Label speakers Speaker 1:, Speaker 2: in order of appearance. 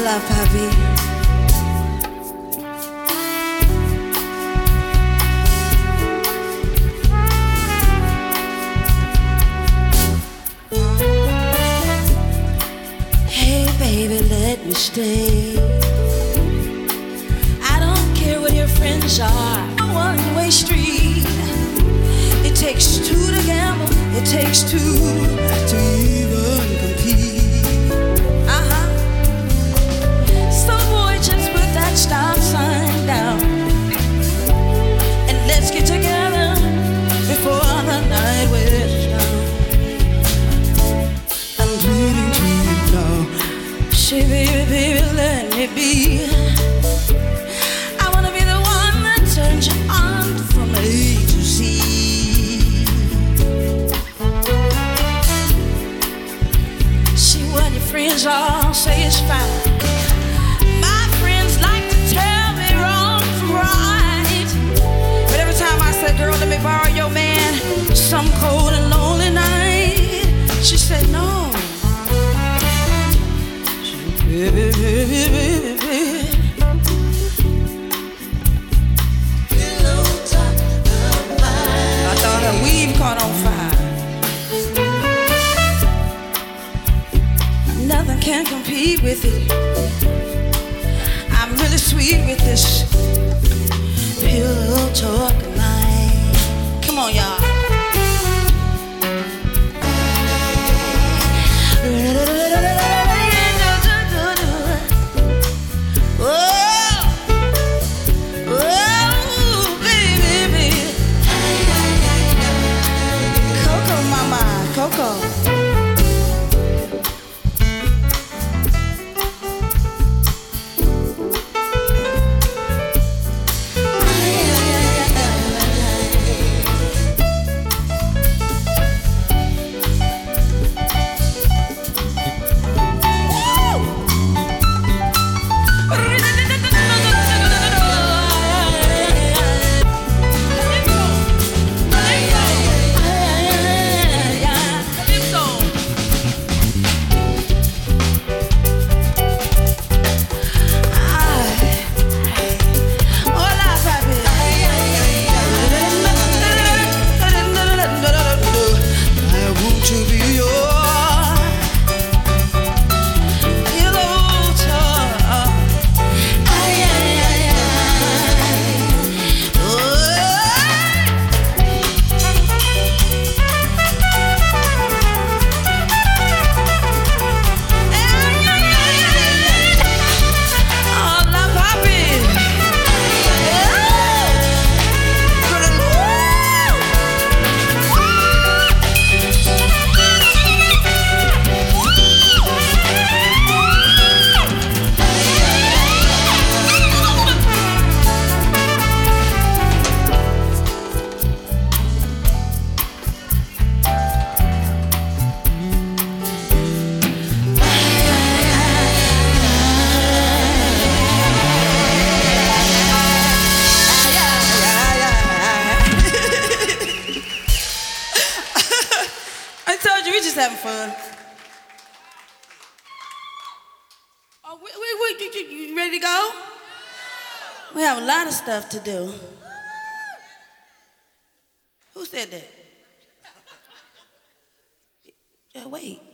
Speaker 1: Hola, papi. Hey, baby, let me stay. I don't care what your friends are. A one-way street. It takes two to gamble. It takes two to even compete. So boy, just put that stop sign down and let's get together before the night wears down. I'm pleading to you now. Say, baby, baby, let me be. I wanna be the one that turns you on from A to Z. See what your friends all say is fine. My friends like to tell me wrong from right. But every time I say, girl, let me borrow your man some cold and lonely night, she said no. She said, baby, baby, baby, baby. I thought her weave caught on fire. Nothing can compete with it. I'm really sweet with this pillow talk line. Come on, y'all. Oh, baby, baby. Coco, mama, Coco. Having fun. Oh, you ready to go? We have a lot of stuff to do. Who said that? Yeah, wait.